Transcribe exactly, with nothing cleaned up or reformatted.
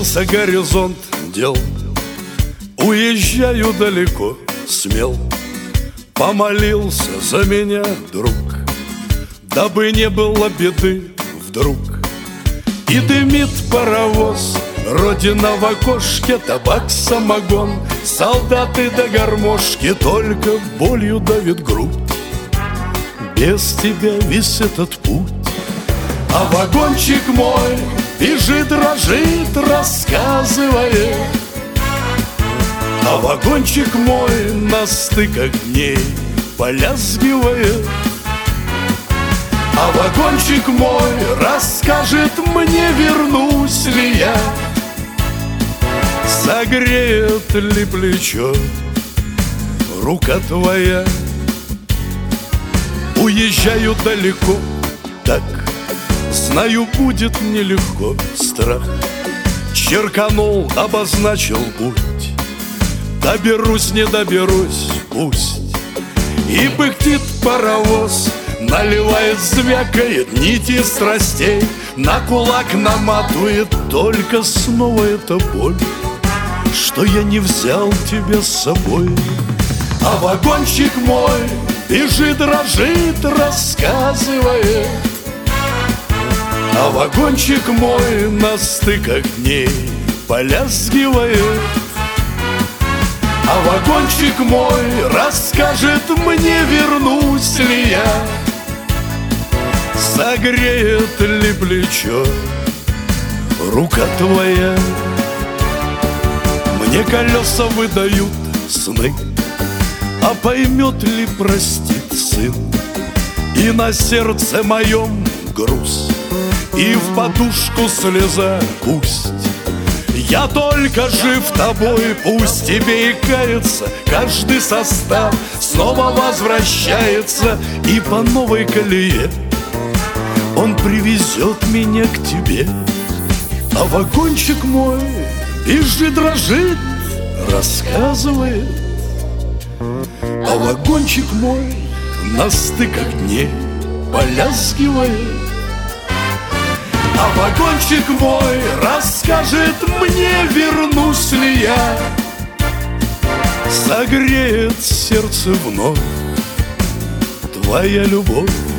Сменился горизонт дел, уезжаю далеко, смел. Помолился за меня, друг, дабы не было беды вдруг. И дымит паровоз, родина в окошке, табак, самогон, солдаты до гармошки, только болью давит грудь. Без тебя весь этот путь. А вагончик мой бежит, дрожит, рассказывая. А вагончик мой на стыках дней полязгивает. А вагончик мой расскажет мне, вернусь ли я, согреет ли плечо рука твоя. Уезжаю далеко, так, знаю, будет нелегко. Страх черканул, обозначил путь. Доберусь, не доберусь, пусть. И пыхтит паровоз, наливает, звякает нити страстей, на кулак наматывает, только снова эта боль, что я не взял тебя с собой. А вагончик мой бежит, дрожит, рассказывает. А вагончик мой на стыках дней полязгивает. А вагончик мой расскажет мне, вернусь ли я, согреет ли плечо рука твоя. Мне колеса выдают сны, а поймет ли, простит сын. И на сердце моем груз, и в подушку слеза пусть. Я только жив тобой, пусть тебе и кается. Каждый состав снова возвращается, и по новой колее он привезет меня к тебе. А вагончик мой бежит, дрожит, рассказывает. А вагончик мой на стыках дней полязгивает. А вагончик мой расскажет мне, вернусь ли я, согреет сердце вновь твоя любовь.